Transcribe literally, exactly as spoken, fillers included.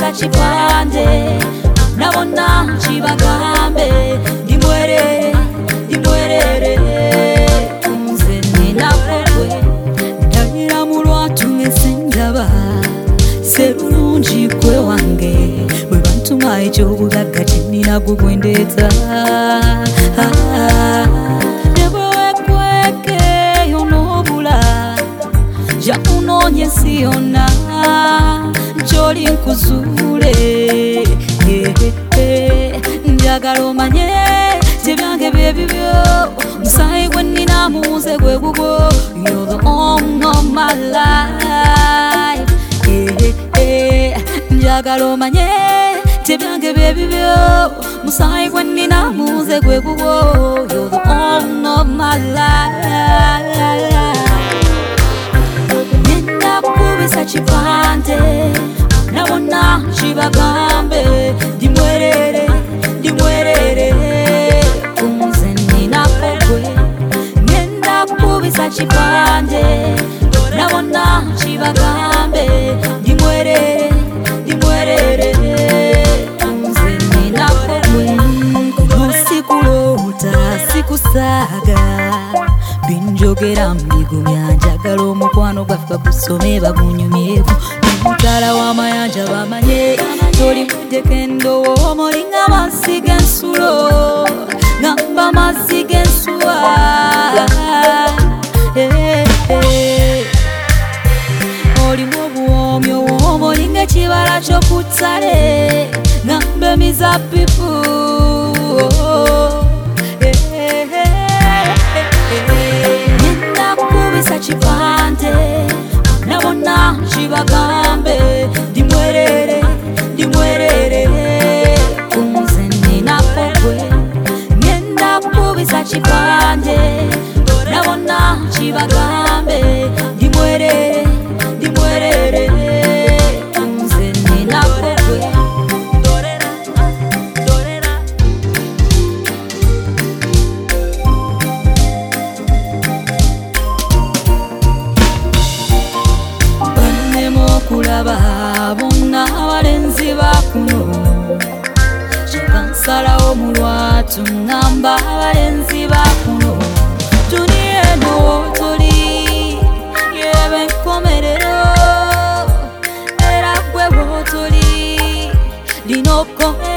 nakubisa kipande nabona kibagambe ndi mwerere ndi mwerere nze ninakugwe ndayira mu lwatu ngesindaba serungi gwe wange bwe bantuma ekyobugagga kinina gwe gwendeeta nebwekwekeyo n'obula jakunonye ensi yonna njoli nkuzuule njagala omanye tebyange byebibyo musayi gwe nnina muze gwe gugwo you're the owner of my life njagala omanye tebyange byebibyo musayi gwe nnina muze gwe gugwo you're the owner of my life ninakubisa kipande nabona kibagambe ndi mwerere ndi mwerere nze ninakugwe ninakubisa kipande nabona kibagambe ndi mwerere ndi mwerere nze ninakugwe sikulota sikusaga binjogera mbigumya njagala omukwano gwaffe gusome bagunyumyeku mutala w'amayanja bamanye toli muddeko endowo omulinga mazzi g'ensulo ngamba mazzi g'ensuwa olimu obuwoomi obwomu olinga ekibala ky'okuttale ngamba emizabbibu ninakubisa kipande nabona kibagambe ndi mwerere ndi mwerere nze ninakugwe ngenda kubisa kipande nabona kibagambe ndi mwerere ndi mwerere nze ninakugwe kulaba bonna abalenzi bakuno kyekansalawo mu lwatu ngamba abalenzi bakuno duniya eno wootoli yeba enkomerero era gwe wootoli lino